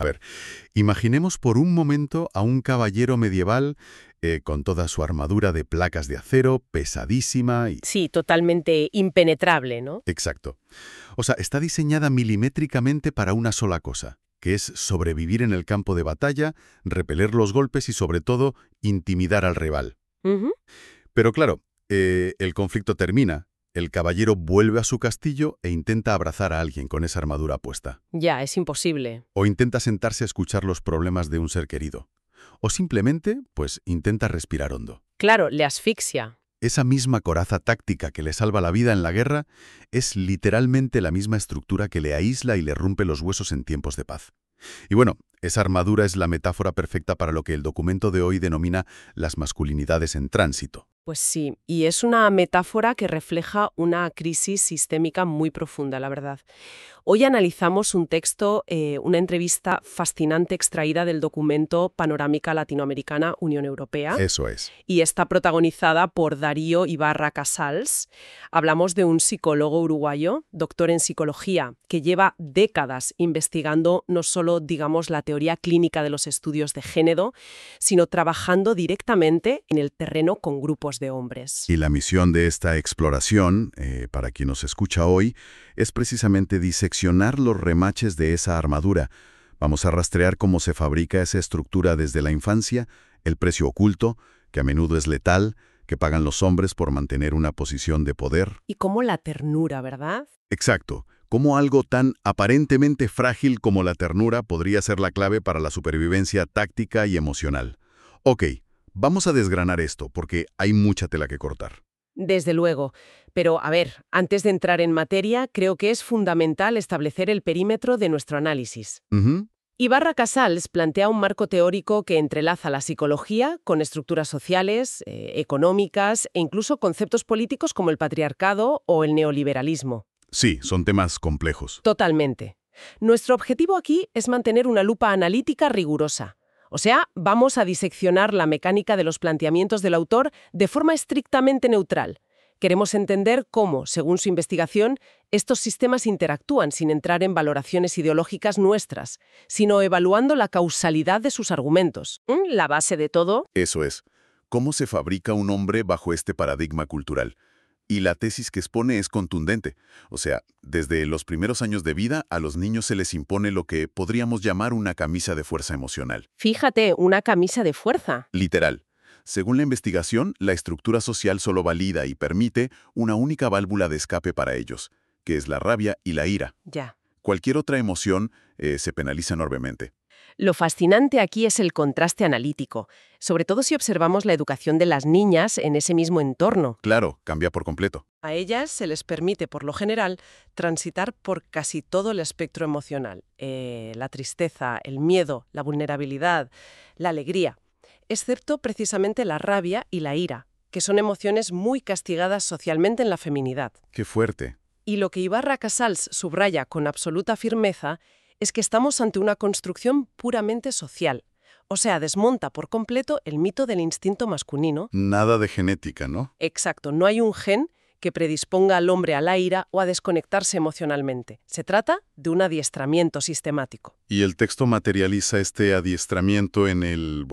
ver, imaginemos por un momento a un caballero medieval con toda su armadura de placas de acero, pesadísima y... Sí, totalmente impenetrable, ¿no? Exacto. O sea, está diseñada milimétricamente para una sola cosa, que es sobrevivir en el campo de batalla, repeler los golpes y, sobre todo, intimidar al rival. Ujú. Pero claro, el conflicto termina. El caballero vuelve a su castillo e intenta abrazar a alguien con esa armadura puesta. Ya, es imposible. O intenta sentarse a escuchar los problemas de un ser querido. O simplemente, pues, intenta respirar hondo. Claro, le asfixia. Esa misma coraza táctica que le salva la vida en la guerra es literalmente la misma estructura que le aísla y le rompe los huesos en tiempos de paz. Y bueno, esa armadura es la metáfora perfecta para lo que el documento de hoy denomina las masculinidades en tránsito. Pues sí, y es una metáfora que refleja una crisis sistémica muy profunda, la verdad. Hoy analizamos un texto, una entrevista fascinante extraída del documento Panorámica Latinoamericana Unión Europea. Eso es. Y está protagonizada por Darío Ibarra Casals. Hablamos de un psicólogo uruguayo, doctor en psicología, que lleva décadas investigando no solo, digamos, la teoría clínica de los estudios de género, sino trabajando directamente en el terreno con grupos de hombres. Y la misión de esta exploración, para quien nos escucha hoy, es precisamente diseccionar los remaches de esa armadura. Vamos a rastrear cómo se fabrica esa estructura desde la infancia, el precio oculto, que a menudo es letal, que pagan los hombres por mantener una posición de poder. Y cómo la ternura, ¿verdad? Exacto. Cómo algo tan aparentemente frágil como la ternura podría ser la clave para la supervivencia táctica y emocional. Ok, vamos a desgranar esto, porque hay mucha tela que cortar. Desde luego. Pero, a ver, antes de entrar en materia, creo que es fundamental establecer el perímetro de nuestro análisis. Ujú. Ibarra Casals plantea un marco teórico que entrelaza la psicología con estructuras sociales, económicas e incluso conceptos políticos como el patriarcado o el neoliberalismo. Sí, son temas complejos. Totalmente. Nuestro objetivo aquí es mantener una lupa analítica rigurosa. O sea, vamos a diseccionar la mecánica de los planteamientos del autor de forma estrictamente neutral. Queremos entender cómo, según su investigación, estos sistemas interactúan sin entrar en valoraciones ideológicas nuestras, sino evaluando la causalidad de sus argumentos. La base de todo. Eso es. ¿Cómo se fabrica un hombre bajo este paradigma cultural? Y la tesis que expone es contundente. O sea, desde los primeros años de vida, a los niños se les impone lo que podríamos llamar una camisa de fuerza emocional. Fíjate, una camisa de fuerza. Literal. Según la investigación, la estructura social solo valida y permite una única válvula de escape para ellos, que es la rabia y la ira. Ya. Cualquier otra emoción se penaliza enormemente. Lo fascinante aquí es el contraste analítico, sobre todo si observamos la educación de las niñas en ese mismo entorno. Claro, cambia por completo. A ellas se les permite, por lo general, transitar por casi todo el espectro emocional. La tristeza, el miedo, la vulnerabilidad, la alegría, excepto precisamente la rabia y la ira, que son emociones muy castigadas socialmente en la feminidad. ¡Qué fuerte! Y lo que Ibarra Casals subraya con absoluta firmeza es que estamos ante una construcción puramente social. O sea, desmonta por completo el mito del instinto masculino. Nada de genética, ¿no? Exacto, no hay un gen que predisponga al hombre a la ira o a desconectarse emocionalmente. Se trata de un adiestramiento sistemático. Y el texto materializa este adiestramiento en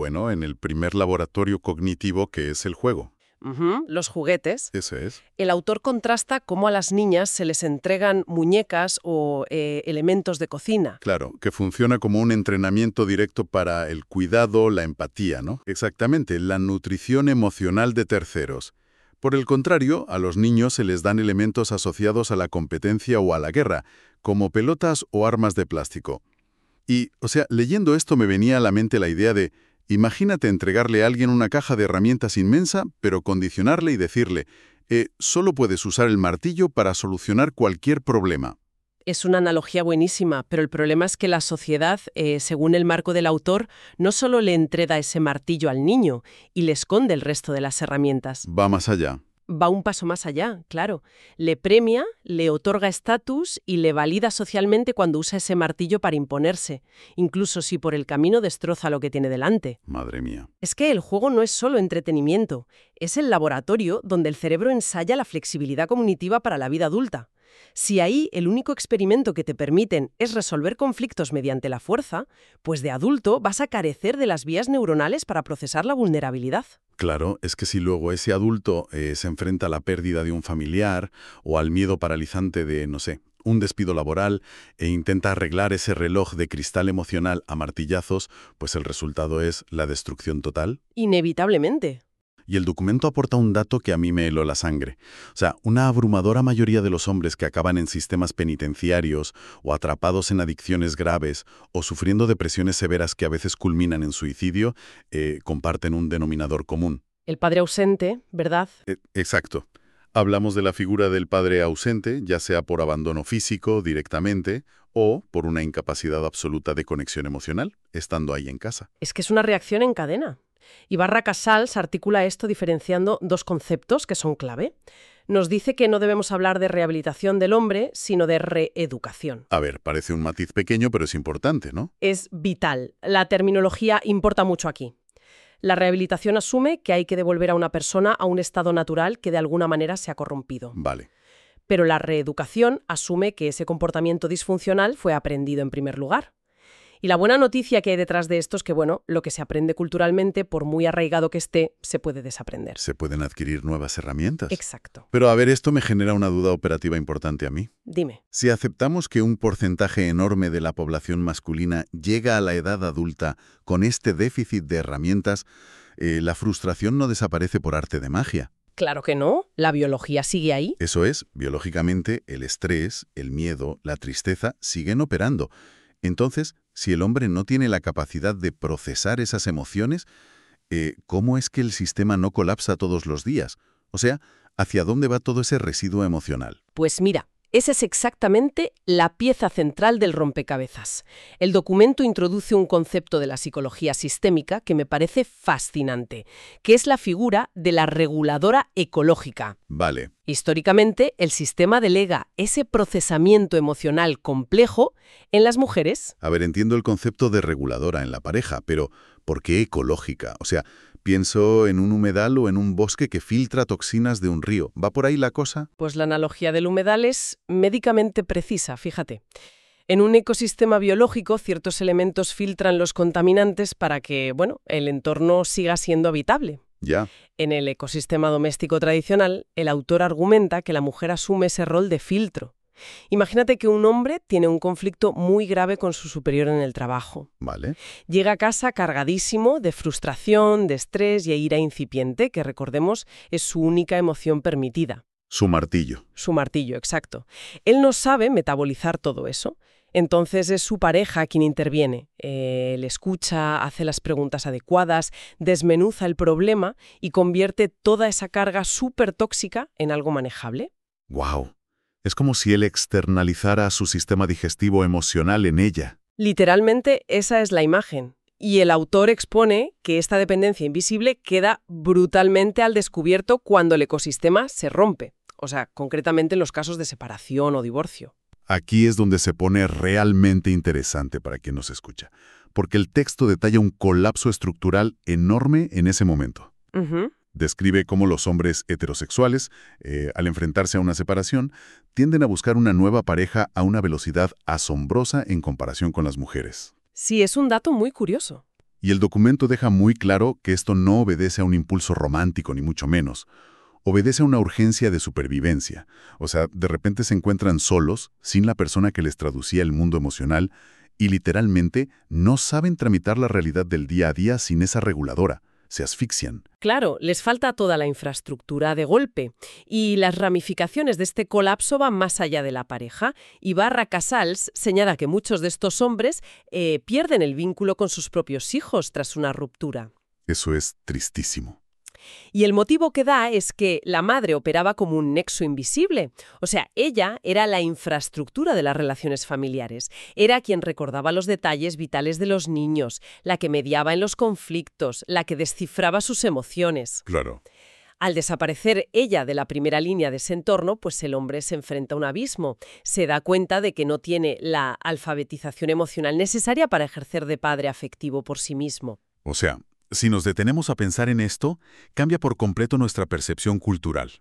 el primer laboratorio cognitivo que es el juego. Los juguetes. Ese es. El autor contrasta cómo a las niñas se les entregan muñecas o elementos de cocina. Claro, que funciona como un entrenamiento directo para el cuidado, la empatía, ¿no? Exactamente, la nutrición emocional de terceros. Por el contrario, a los niños se les dan elementos asociados a la competencia o a la guerra, como pelotas o armas de plástico. Y, o sea, leyendo esto me venía a la mente la idea de, imagínate entregarle a alguien una caja de herramientas inmensa, pero condicionarle y decirle, solo puedes usar el martillo para solucionar cualquier problema. Es una analogía buenísima, pero el problema es que la sociedad, según el marco del autor, no solo le entrega ese martillo al niño y le esconde el resto de las herramientas. Va más allá. Va un paso más allá, claro. Le premia, le otorga estatus y le valida socialmente cuando usa ese martillo para imponerse, incluso si por el camino destroza lo que tiene delante. Madre mía. Es que el juego no es solo entretenimiento, es el laboratorio donde el cerebro ensaya la flexibilidad cognitiva para la vida adulta. Si ahí el único experimento que te permiten es resolver conflictos mediante la fuerza, pues de adulto vas a carecer de las vías neuronales para procesar la vulnerabilidad. Claro, es que si luego ese adulto se enfrenta a la pérdida de un familiar o al miedo paralizante de, no sé, un despido laboral e intenta arreglar ese reloj de cristal emocional a martillazos, pues el resultado es la destrucción total. Inevitablemente. Y el documento aporta un dato que a mí me heló la sangre. O sea, una abrumadora mayoría de los hombres que acaban en sistemas penitenciarios o atrapados en adicciones graves o sufriendo depresiones severas que a veces culminan en suicidio, comparten un denominador común. El padre ausente, ¿verdad? Exacto. Hablamos de la figura del padre ausente, ya sea por abandono físico directamente o por una incapacidad absoluta de conexión emocional, estando ahí en casa. Es que es una reacción en cadena. Ibarra Casals articula esto diferenciando dos conceptos que son clave. Nos dice que no debemos hablar de rehabilitación del hombre, sino de reeducación. A ver, parece un matiz pequeño, pero es importante, ¿no? Es vital. La terminología importa mucho aquí. La rehabilitación asume que hay que devolver a una persona a un estado natural que de alguna manera se ha corrompido. Vale. Pero la reeducación asume que ese comportamiento disfuncional fue aprendido en primer lugar. Y la buena noticia que hay detrás de esto es que, bueno, lo que se aprende culturalmente, por muy arraigado que esté, se puede desaprender. Se pueden adquirir nuevas herramientas. Exacto. Pero a ver, esto me genera una duda operativa importante a mí. Dime. Si aceptamos que un porcentaje enorme de la población masculina llega a la edad adulta con este déficit de herramientas, la frustración no desaparece por arte de magia. Claro que no. La biología sigue ahí. Eso es, biológicamente, el estrés, el miedo, la tristeza siguen operando. Entonces, si el hombre no tiene la capacidad de procesar esas emociones, ¿cómo es que el sistema no colapsa todos los días? O sea, ¿hacia dónde va todo ese residuo emocional? Pues mira, esa es exactamente la pieza central del rompecabezas. El documento introduce un concepto de la psicología sistémica que me parece fascinante, que es la figura de la reguladora ecológica. Vale. Históricamente, el sistema delega ese procesamiento emocional complejo en las mujeres. A ver, entiendo el concepto de reguladora en la pareja, pero ¿por qué ecológica? O sea, pienso en un humedal o en un bosque que filtra toxinas de un río. ¿Va por ahí la cosa? Pues la analogía del humedal es médicamente precisa, fíjate. En un ecosistema biológico, ciertos elementos filtran los contaminantes para que, bueno, el entorno siga siendo habitable. Ya. En el ecosistema doméstico tradicional, el autor argumenta que la mujer asume ese rol de filtro. Imagínate que un hombre tiene un conflicto muy grave con su superior en el trabajo. Vale. Llega a casa cargadísimo de frustración, de estrés y ira incipiente, que recordemos es su única emoción permitida. Su martillo. Su martillo, exacto. Él no sabe metabolizar todo eso. Entonces es su pareja quien interviene. Le escucha, hace las preguntas adecuadas, desmenuza el problema y convierte toda esa carga súper tóxica en algo manejable. ¡Wow! Es como si él externalizara su sistema digestivo emocional en ella. Literalmente esa es la imagen. Y el autor expone que esta dependencia invisible queda brutalmente al descubierto cuando el ecosistema se rompe. O sea, concretamente en los casos de separación o divorcio. Aquí es donde se pone realmente interesante para quien nos escucha, porque el texto detalla un colapso estructural enorme en ese momento. Describe cómo los hombres heterosexuales, al enfrentarse a una separación, tienden a buscar una nueva pareja a una velocidad asombrosa en comparación con las mujeres. Sí, es un dato muy curioso. Y el documento deja muy claro que esto no obedece a un impulso romántico, ni mucho menos. Obedece a una urgencia de supervivencia. O sea, de repente se encuentran solos, sin la persona que les traducía el mundo emocional, y literalmente no saben tramitar la realidad del día a día sin esa reguladora. Se asfixian. Claro, les falta toda la infraestructura de golpe. Y las ramificaciones de este colapso van más allá de la pareja. Ibarra Casals señala que muchos de estos hombres pierden el vínculo con sus propios hijos tras una ruptura. Eso es tristísimo. Y el motivo que da es que la madre operaba como un nexo invisible. O sea, ella era la infraestructura de las relaciones familiares. Era quien recordaba los detalles vitales de los niños, la que mediaba en los conflictos, la que descifraba sus emociones. Claro. Al desaparecer ella de la primera línea de ese entorno, pues el hombre se enfrenta a un abismo. Se da cuenta de que no tiene la alfabetización emocional necesaria para ejercer de padre afectivo por sí mismo. O sea, si nos detenemos a pensar en esto, cambia por completo nuestra percepción cultural.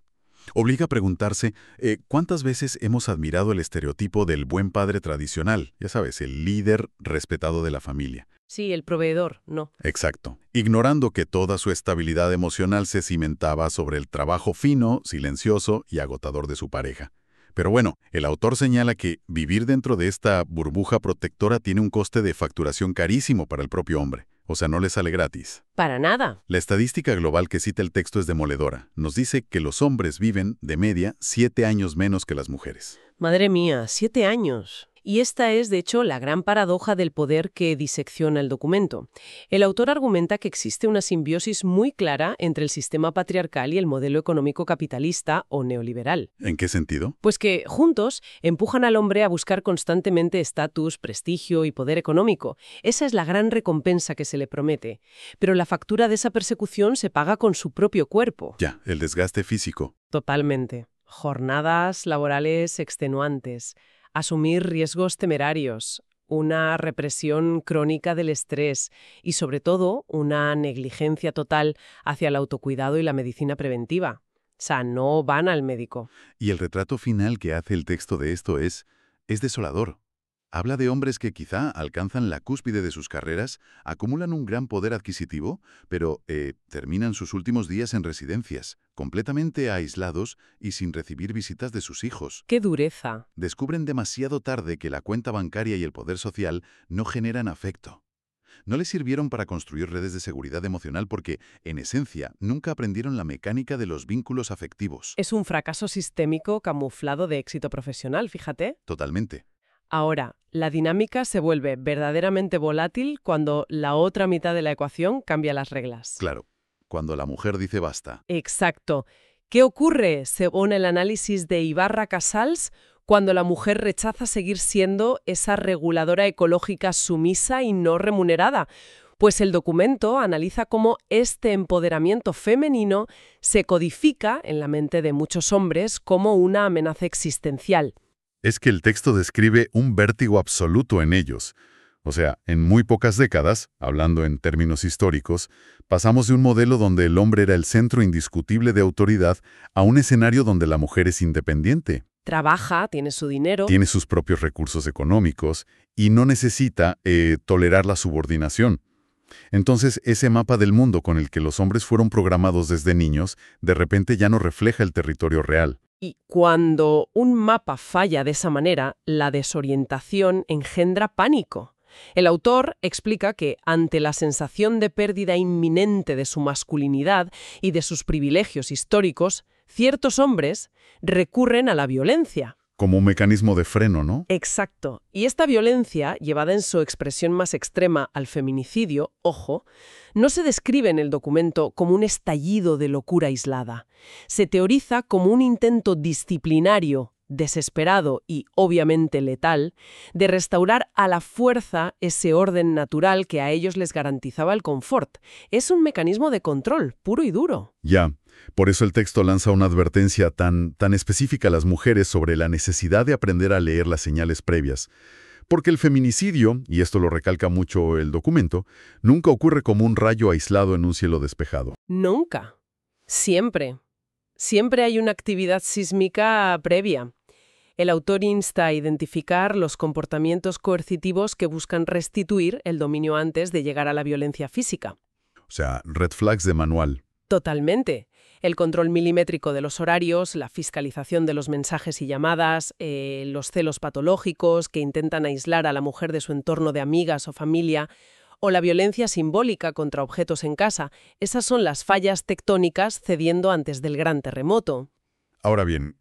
Obliga a preguntarse, ¿cuántas veces hemos admirado el estereotipo del buen padre tradicional? Ya sabes, el líder respetado de la familia. Sí, el proveedor, no. Exacto. Ignorando que toda su estabilidad emocional se cimentaba sobre el trabajo fino, silencioso y agotador de su pareja. Pero bueno, el autor señala que vivir dentro de esta burbuja protectora tiene un coste de facturación carísimo para el propio hombre. O sea, no le sale gratis. Para nada. La estadística global que cita el texto es demoledora. Nos dice que los hombres viven, de media, 7 años menos que las mujeres. Madre mía, 7 años. Y esta es, de hecho, la gran paradoja del poder que disecciona el documento. El autor argumenta que existe una simbiosis muy clara entre el sistema patriarcal y el modelo económico capitalista o neoliberal. ¿En qué sentido? Pues que, juntos, empujan al hombre a buscar constantemente estatus, prestigio y poder económico. Esa es la gran recompensa que se le promete. Pero la factura de esa persecución se paga con su propio cuerpo. Ya, el desgaste físico. Totalmente. Jornadas laborales extenuantes. Asumir riesgos temerarios, una represión crónica del estrés y, sobre todo, una negligencia total hacia el autocuidado y la medicina preventiva. O sea, no van al médico. Y el retrato final que hace el texto de esto es desolador. Habla de hombres que quizá alcanzan la cúspide de sus carreras, acumulan un gran poder adquisitivo, pero terminan sus últimos días en residencias, completamente aislados y sin recibir visitas de sus hijos. ¡Qué dureza! Descubren demasiado tarde que la cuenta bancaria y el poder social no generan afecto. No les sirvieron para construir redes de seguridad emocional porque, en esencia, nunca aprendieron la mecánica de los vínculos afectivos. Es un fracaso sistémico camuflado de éxito profesional, fíjate. Totalmente. Ahora, la dinámica se vuelve verdaderamente volátil cuando la otra mitad de la ecuación cambia las reglas. Claro, cuando la mujer dice basta. Exacto. ¿Qué ocurre, según el análisis de Ibarra Casals, cuando la mujer rechaza seguir siendo esa reguladora ecológica sumisa y no remunerada? Pues el documento analiza cómo este empoderamiento femenino se codifica en la mente de muchos hombres como una amenaza existencial. Es que el texto describe un vértigo absoluto en ellos. O sea, en muy pocas décadas, hablando en términos históricos, pasamos de un modelo donde el hombre era el centro indiscutible de autoridad a un escenario donde la mujer es independiente. Trabaja, tiene su dinero. Tiene sus propios recursos económicos y no necesita tolerar la subordinación. Entonces, ese mapa del mundo con el que los hombres fueron programados desde niños, de repente ya no refleja el territorio real. Y cuando un mapa falla de esa manera, la desorientación engendra pánico. El autor explica que, ante la sensación de pérdida inminente de su masculinidad y de sus privilegios históricos, ciertos hombres recurren a la violencia. Como un mecanismo de freno, ¿no? Exacto. Y esta violencia, llevada en su expresión más extrema al feminicidio, ojo, no se describe en el documento como un estallido de locura aislada. Se teoriza como un intento disciplinario, desesperado y obviamente letal, de restaurar a la fuerza ese orden natural que a ellos les garantizaba el confort. Es un mecanismo de control, puro y duro. Ya. Por eso el texto lanza una advertencia tan específica a las mujeres sobre la necesidad de aprender a leer las señales previas. Porque el feminicidio, y esto lo recalca mucho el documento, nunca ocurre como un rayo aislado en un cielo despejado. Nunca. Siempre. Siempre hay una actividad sísmica previa. El autor insta a identificar los comportamientos coercitivos que buscan restituir el dominio antes de llegar a la violencia física. O sea, red flags de manual. Totalmente. El control milimétrico de los horarios, la fiscalización de los mensajes y llamadas, los celos patológicos que intentan aislar a la mujer de su entorno de amigas o familia, o la violencia simbólica contra objetos en casa. Esas son las fallas tectónicas cediendo antes del gran terremoto. Ahora bien,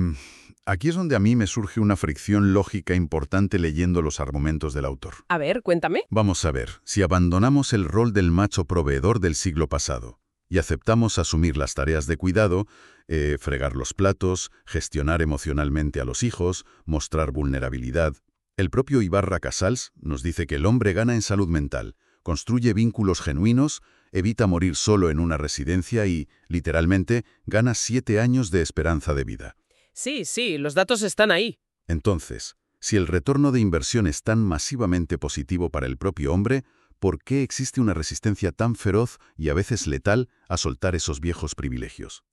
aquí es donde a mí me surge una fricción lógica importante leyendo los argumentos del autor. A ver, cuéntame. Vamos a ver, si abandonamos el rol del macho proveedor del siglo pasado y aceptamos asumir las tareas de cuidado, fregar los platos, gestionar emocionalmente a los hijos, mostrar vulnerabilidad. El propio Ibarra Casals nos dice que el hombre gana en salud mental, construye vínculos genuinos, evita morir solo en una residencia y, literalmente, gana 7 años de esperanza de vida. Sí, los datos están ahí. Entonces, si el retorno de inversión es tan masivamente positivo para el propio hombre, ¿por qué existe una resistencia tan feroz y a veces letal a soltar esos viejos privilegios?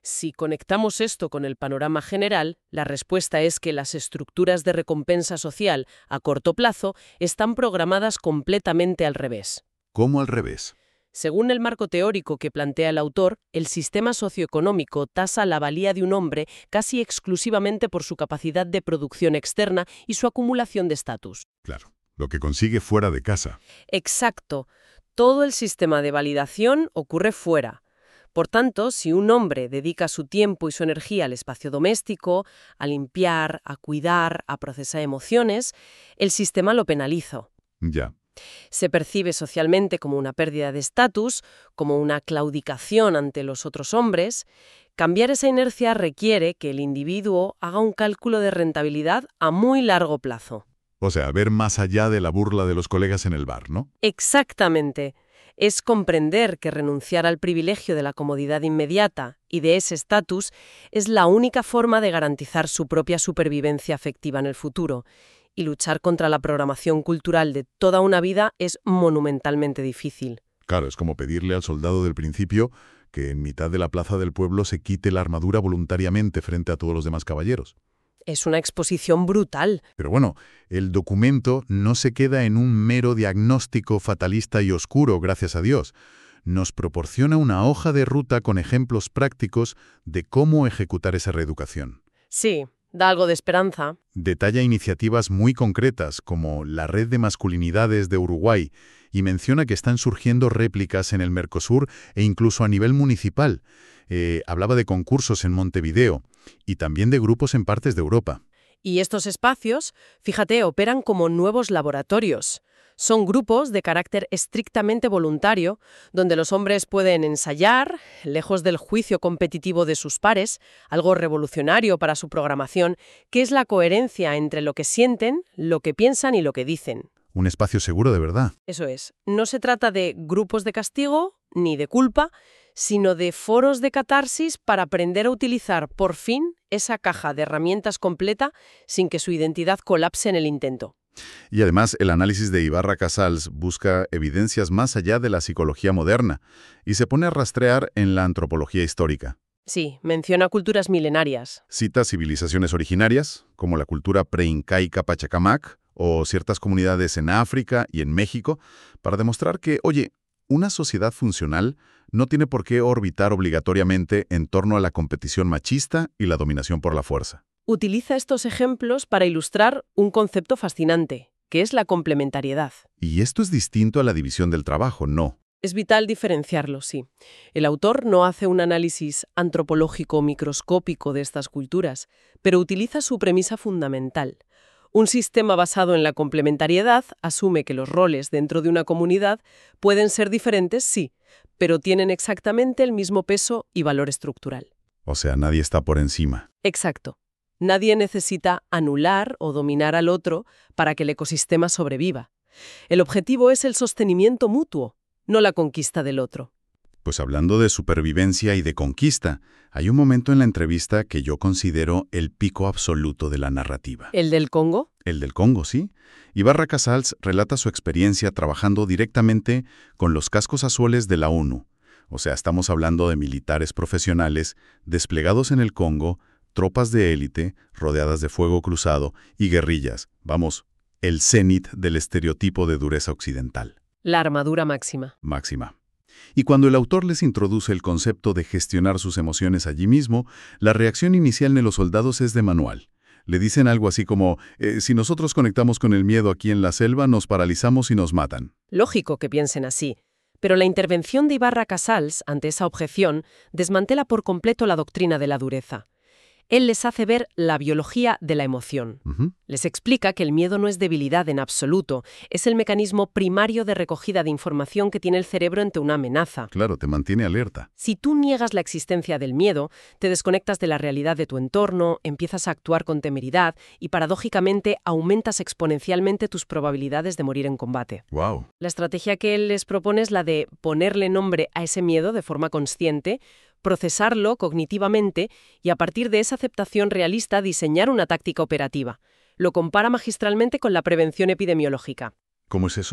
Si conectamos esto con el panorama general, la respuesta es que las estructuras de recompensa social a corto plazo están programadas completamente al revés. ¿Cómo al revés? Según el marco teórico que plantea el autor, el sistema socioeconómico tasa la valía de un hombre casi exclusivamente por su capacidad de producción externa y su acumulación de estatus. Claro, lo que consigue fuera de casa. Exacto. Todo el sistema de validación ocurre fuera. Por tanto, si un hombre dedica su tiempo y su energía al espacio doméstico, a limpiar, a cuidar, a procesar emociones, el sistema lo penaliza. Ya. Se percibe socialmente como una pérdida de estatus, como una claudicación ante los otros hombres. Cambiar esa inercia requiere que el individuo haga un cálculo de rentabilidad a muy largo plazo. O sea, ver más allá de la burla de los colegas en el bar, ¿no? Exactamente. Es comprender que renunciar al privilegio de la comodidad inmediata y de ese estatus es la única forma de garantizar su propia supervivencia afectiva en el futuro. Y luchar contra la programación cultural de toda una vida es monumentalmente difícil. Claro, es como pedirle al soldado del principio que en mitad de la plaza del pueblo se quite la armadura voluntariamente frente a todos los demás caballeros. Es una exposición brutal. Pero bueno, el documento no se queda en un mero diagnóstico fatalista y oscuro, gracias a Dios. Nos proporciona una hoja de ruta con ejemplos prácticos de cómo ejecutar esa reeducación. Sí, da algo de esperanza. Detalla iniciativas muy concretas, como la Red de Masculinidades de Uruguay, y menciona que están surgiendo réplicas en el Mercosur e incluso a nivel municipal. Hablaba de concursos en Montevideo y también de grupos en partes de Europa. Y estos espacios, fíjate, operan como nuevos laboratorios. Son grupos de carácter estrictamente voluntario, donde los hombres pueden ensayar, lejos del juicio competitivo de sus pares, algo revolucionario para su programación, que es la coherencia entre lo que sienten, lo que piensan y lo que dicen. Un espacio seguro de verdad. Eso es, no se trata de grupos de castigo ni de culpa, sino de foros de catarsis para aprender a utilizar, por fin, esa caja de herramientas completa sin que su identidad colapse en el intento. Y además, el análisis de Ibarra Casals busca evidencias más allá de la psicología moderna y se pone a rastrear en la antropología histórica. Sí, menciona culturas milenarias. Cita civilizaciones originarias, como la cultura preincaica Pachacamac, o ciertas comunidades en África y en México, para demostrar que, oye, una sociedad funcional no tiene por qué orbitar obligatoriamente en torno a la competición machista y la dominación por la fuerza. Utiliza estos ejemplos para ilustrar un concepto fascinante, que es la complementariedad. Y esto es distinto a la división del trabajo, ¿no? Es vital diferenciarlo, sí. El autor no hace un análisis antropológico microscópico de estas culturas, pero utiliza su premisa fundamental. Un sistema basado en la complementariedad asume que los roles dentro de una comunidad pueden ser diferentes, sí, pero tienen exactamente el mismo peso y valor estructural. O sea, nadie está por encima. Exacto. Nadie necesita anular o dominar al otro para que el ecosistema sobreviva. El objetivo es el sostenimiento mutuo, no la conquista del otro. Pues hablando de supervivencia y de conquista, hay un momento en la entrevista que yo considero el pico absoluto de la narrativa. ¿El del Congo? El del Congo, sí. Ibarra Casals relata su experiencia trabajando directamente con los cascos azules de la ONU. O sea, estamos hablando de militares profesionales desplegados en el Congo, tropas de élite, rodeadas de fuego cruzado y guerrillas. Vamos, el cenit del estereotipo de dureza occidental. La armadura máxima. Máxima. Y cuando el autor les introduce el concepto de gestionar sus emociones allí mismo, la reacción inicial de los soldados es de manual. Le dicen algo así como, si nosotros conectamos con el miedo aquí en la selva, nos paralizamos y nos matan. Lógico que piensen así. Pero la intervención de Ibarra Casals ante esa objeción desmantela por completo la doctrina de la dureza. Él les hace ver la biología de la emoción. Les explica que el miedo no es debilidad en absoluto, es el mecanismo primario de recogida de información que tiene el cerebro ante una amenaza. Claro, te mantiene alerta. Si tú niegas la existencia del miedo, te desconectas de la realidad de tu entorno, empiezas a actuar con temeridad y, paradójicamente, aumentas exponencialmente tus probabilidades de morir en combate. ¡Wow! La estrategia que él les propone es la de ponerle nombre a ese miedo de forma consciente, procesarlo cognitivamente y a partir de esa aceptación realista diseñar una táctica operativa. Lo compara magistralmente con la prevención epidemiológica. ¿Cómo es eso?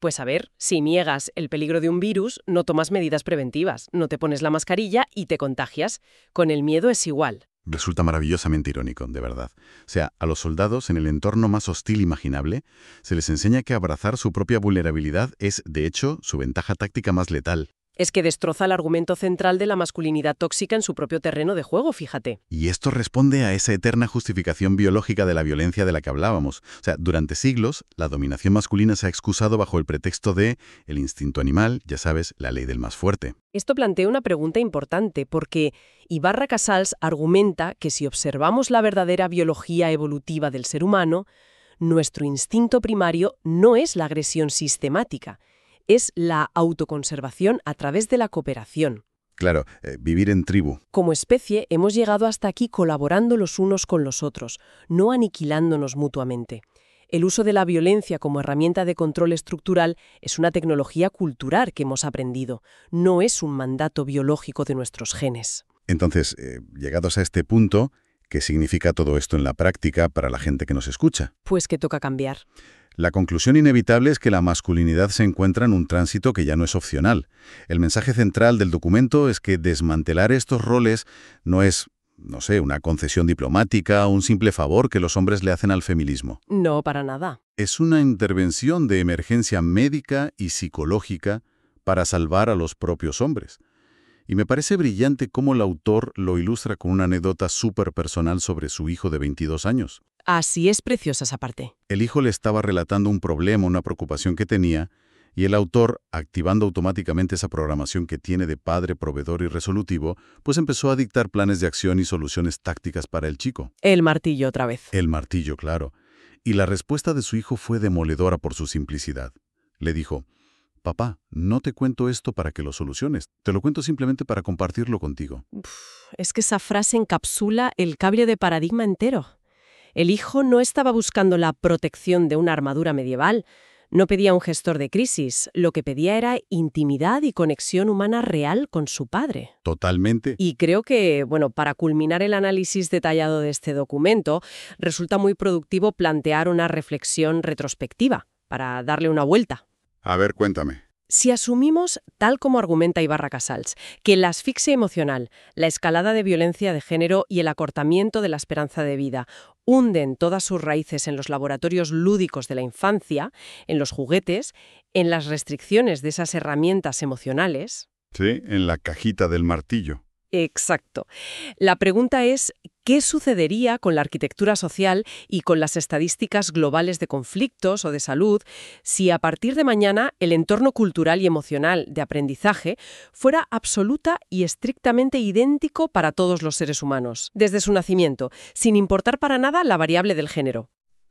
Pues a ver, si niegas el peligro de un virus, no tomas medidas preventivas, no te pones la mascarilla y te contagias. Con el miedo es igual. Resulta maravillosamente irónico, de verdad. O sea, a los soldados, en el entorno más hostil imaginable, se les enseña que abrazar su propia vulnerabilidad es, de hecho, su ventaja táctica más letal. Es que destroza el argumento central de la masculinidad tóxica en su propio terreno de juego, fíjate. Y esto responde a esa eterna justificación biológica de la violencia de la que hablábamos. O sea, durante siglos, la dominación masculina se ha excusado bajo el pretexto de el instinto animal, ya sabes, la ley del más fuerte. Esto plantea una pregunta importante, porque Ibarra Casals argumenta que si observamos la verdadera biología evolutiva del ser humano, nuestro instinto primario no es la agresión sistemática, es la autoconservación a través de la cooperación. Claro, vivir en tribu. Como especie, hemos llegado hasta aquí colaborando los unos con los otros, no aniquilándonos mutuamente. El uso de la violencia como herramienta de control estructural es una tecnología cultural que hemos aprendido, no es un mandato biológico de nuestros genes. Entonces, llegados a este punto, ¿qué significa todo esto en la práctica para la gente que nos escucha? Pues que toca cambiar. La conclusión inevitable es que la masculinidad se encuentra en un tránsito que ya no es opcional. El mensaje central del documento es que desmantelar estos roles no es, no sé, una concesión diplomática o un simple favor que los hombres le hacen al feminismo. No, para nada. Es una intervención de emergencia médica y psicológica para salvar a los propios hombres. Y me parece brillante cómo el autor lo ilustra con una anécdota súper personal sobre su hijo de 22 años. Así es preciosa esa parte. El hijo le estaba relatando un problema, una preocupación que tenía, y el autor, activando automáticamente esa programación que tiene de padre, proveedor y resolutivo, pues empezó a dictar planes de acción y soluciones tácticas para el chico. El martillo otra vez. El martillo, claro. Y la respuesta de su hijo fue demoledora por su simplicidad. Le dijo: «Papá, no te cuento esto para que lo soluciones, te lo cuento simplemente para compartirlo contigo». Es que esa frase encapsula el cambio de paradigma entero. El hijo no estaba buscando la protección de una armadura medieval, no pedía un gestor de crisis, lo que pedía era intimidad y conexión humana real con su padre. Totalmente. Y creo que, para culminar el análisis detallado de este documento, resulta muy productivo plantear una reflexión retrospectiva, para darle una vuelta. A ver, cuéntame. Si asumimos, tal como argumenta Ibarra Casals, que la asfixia emocional, la escalada de violencia de género y el acortamiento de la esperanza de vida hunden todas sus raíces en los laboratorios lúdicos de la infancia, en los juguetes, en las restricciones de esas herramientas emocionales. Sí, en la cajita del martillo. Exacto. La pregunta es, ¿qué sucedería con la arquitectura social y con las estadísticas globales de conflictos o de salud si a partir de mañana el entorno cultural y emocional de aprendizaje fuera absoluta y estrictamente idéntico para todos los seres humanos, desde su nacimiento, sin importar para nada la variable del género?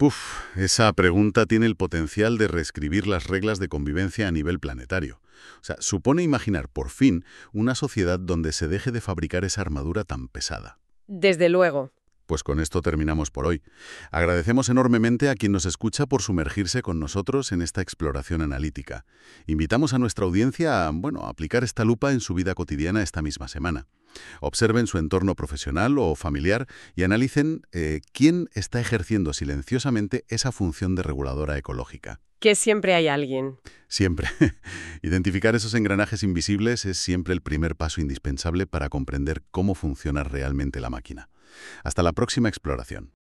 Esa pregunta tiene el potencial de reescribir las reglas de convivencia a nivel planetario. O sea, supone imaginar, por fin, una sociedad donde se deje de fabricar esa armadura tan pesada. Desde luego. Pues con esto terminamos por hoy. Agradecemos enormemente a quien nos escucha por sumergirse con nosotros en esta exploración analítica. Invitamos a nuestra audiencia a aplicar esta lupa en su vida cotidiana esta misma semana. Observen su entorno profesional o familiar y analicen quién está ejerciendo silenciosamente esa función de reguladora ecológica. Que siempre hay alguien. Siempre. Identificar esos engranajes invisibles es siempre el primer paso indispensable para comprender cómo funciona realmente la máquina. Hasta la próxima exploración.